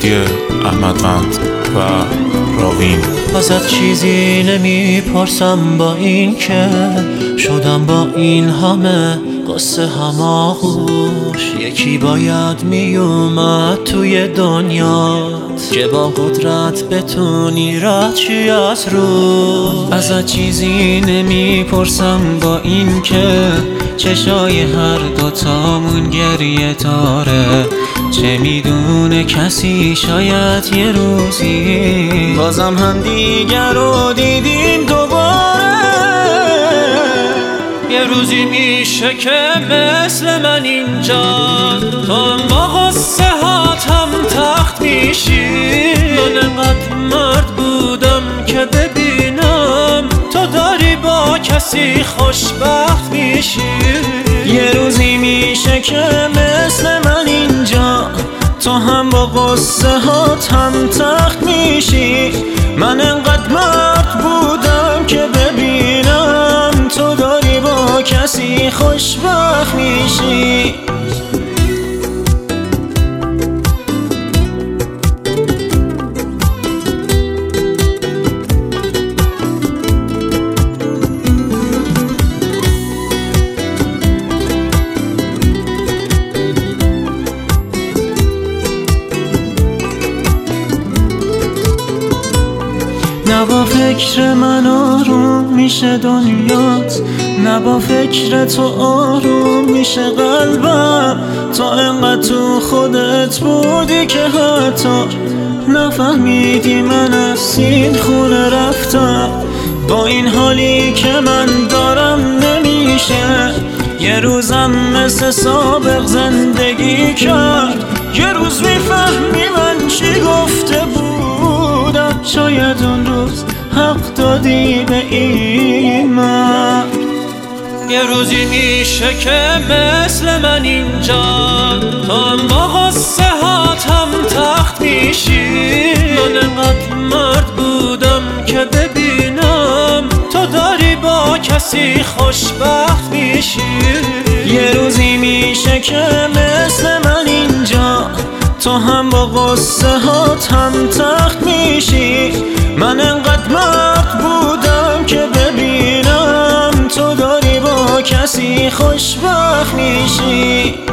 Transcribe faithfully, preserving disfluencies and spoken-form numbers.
موسیقی احمدوند و راوین. ازت چیزی نمیپرسم با این که شدم با این همه قصه هماغوش. یکی باید میومد توی دنیات که با قدرت بتونی رد چی از رو. ازت چیزی نمیپرسم با این که چشای هر دوتامون گریه داره. چه میدونه کسی شاید یه روزی بازم هم دیگر رو دیدیم دوباره. یه روزی میشه که مثل من اینجا تو هم با غصه هاتم تخت میشی. من انقدر مرد بودم که ببینم تو داری با کسی خوشبخت میشی. یه روزی میشه که مثل من اینجا تو هم با غصه هاتم تخت میشی. من انقدر مرد بودم که ببینم تو داری با کسی خوشبخت میشی. نه با فکر من آروم میشه دنیات، نه با فکر تو آروم میشه قلبم. تو انقدر تو خودت بودی که حتی نفهمیدی من از این خونه رفتم. با این حالی که من دارم نمیشه یه روزم مثل سابق زندگی کرد. یه روز میفهمی من چی گفته بودم، شاید اون روز حق دادی به این من. یه روزی میشه که مثل من اینجا تو هم با غصه هاتم تخت میشی. من انقدر مرد بودم که ببینم تو داری با کسی خوشبخت میشی. یه روزی میشه که مثل من اینجا تو هم با غصه هاتم تخت میشی. من انقدر مرد بودم که ببینم تو داری با کسی خوشبخت میشی.